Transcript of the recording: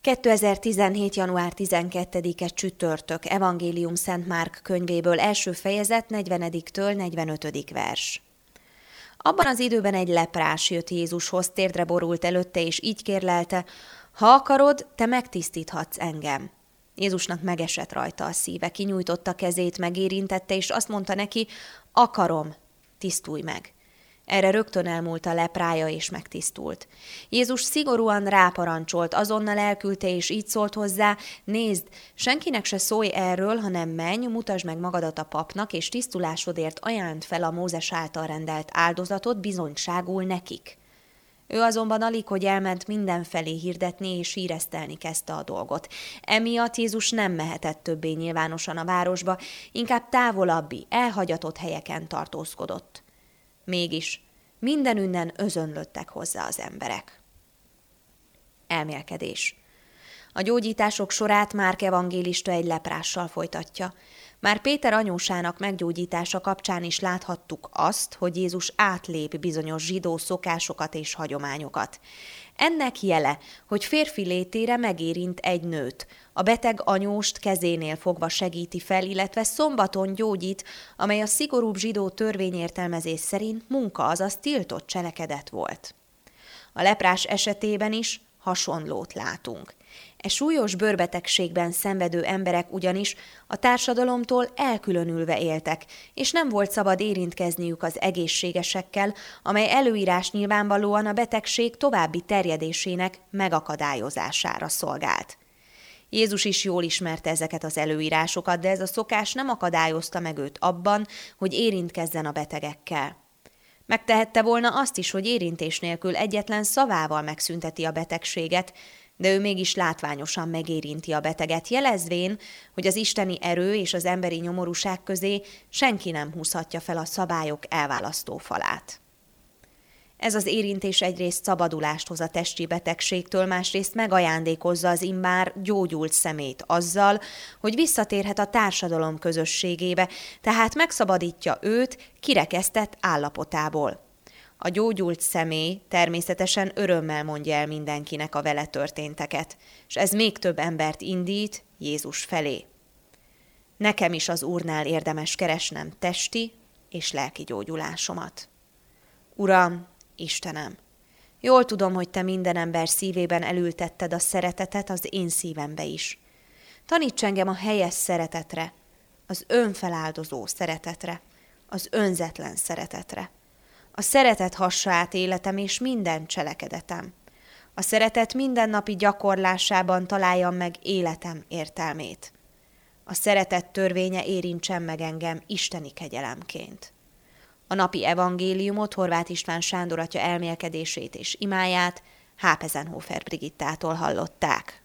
2017. január 12-e csütörtök, Evangélium Szent Márk könyvéből, első fejezet, 40-től 45. vers. Abban az időben egy leprás jött Jézushoz, térdre borult előtte, és így kérlelte: ha akarod, te megtisztíthatsz engem. Jézusnak megesett rajta a szíve, kinyújtotta kezét, megérintette, és azt mondta neki: akarom, tisztulj meg. Erre rögtön elmúlt a leprája, és megtisztult. Jézus szigorúan ráparancsolt, azonnal elküldte, és így szólt hozzá: nézd, senkinek se szólj erről, hanem menj, mutasd meg magadat a papnak, és tisztulásodért ajánd fel a Mózes által rendelt áldozatot bizonyságul nekik. Ő azonban alig, hogy elment, mindenfelé hirdetni és híresztelni kezdte a dolgot. Emiatt Jézus nem mehetett többé nyilvánosan a városba, inkább távolabbi, elhagyatott helyeken tartózkodott. Mégis mindenünnen özönlöttek hozzá az emberek. Elmélkedés. A gyógyítások sorát Márk evangélista egy leprással folytatja. Már Péter anyósának meggyógyítása kapcsán is láthattuk azt, hogy Jézus átlép bizonyos zsidó szokásokat és hagyományokat. Ennek jele, hogy férfi létére megérint egy nőt, a beteg anyóst kezénél fogva segíti fel, illetve szombaton gyógyít, amely a szigorúbb zsidó törvényértelmezés szerint munka, azaz tiltott cselekedet volt. A leprás esetében is hasonlót látunk. E súlyos bőrbetegségben szenvedő emberek ugyanis a társadalomtól elkülönülve éltek, és nem volt szabad érintkezniük az egészségesekkel, amely előírás nyilvánvalóan a betegség további terjedésének megakadályozására szolgált. Jézus is jól ismerte ezeket az előírásokat, de ez a szokás nem akadályozta meg őt abban, hogy érintkezzen a betegekkel. Megtehette volna azt is, hogy érintés nélkül egyetlen szavával megszünteti a betegséget, de ő mégis látványosan megérinti a beteget, jelezvén, hogy az isteni erő és az emberi nyomorúság közé senki nem húzhatja fel a szabályok elválasztó falát. Ez az érintés egyrészt szabadulást hoz a testi betegségtől, másrészt megajándékozza az immár gyógyult személyt azzal, hogy visszatérhet a társadalom közösségébe, tehát megszabadítja őt kirekesztett állapotából. A gyógyult személy természetesen örömmel mondja el mindenkinek a vele történteket, és ez még több embert indít Jézus felé. Nekem is az Úrnál érdemes keresnem testi és lelki gyógyulásomat. Uram, Istenem, jól tudom, hogy Te minden ember szívében elültetted a szeretetet az én szívembe is. Taníts engem a helyes szeretetre, az önfeláldozó szeretetre, az önzetlen szeretetre. A szeretet hassa át életem és minden cselekedetem. A szeretet mindennapi gyakorlásában találjam meg életem értelmét. A szeretet törvénye érintsen meg engem isteni kegyelemként. A napi evangéliumot Horváth István Sándor atya elmélkedését és imáját Hápezenhofer Brigittától hallották.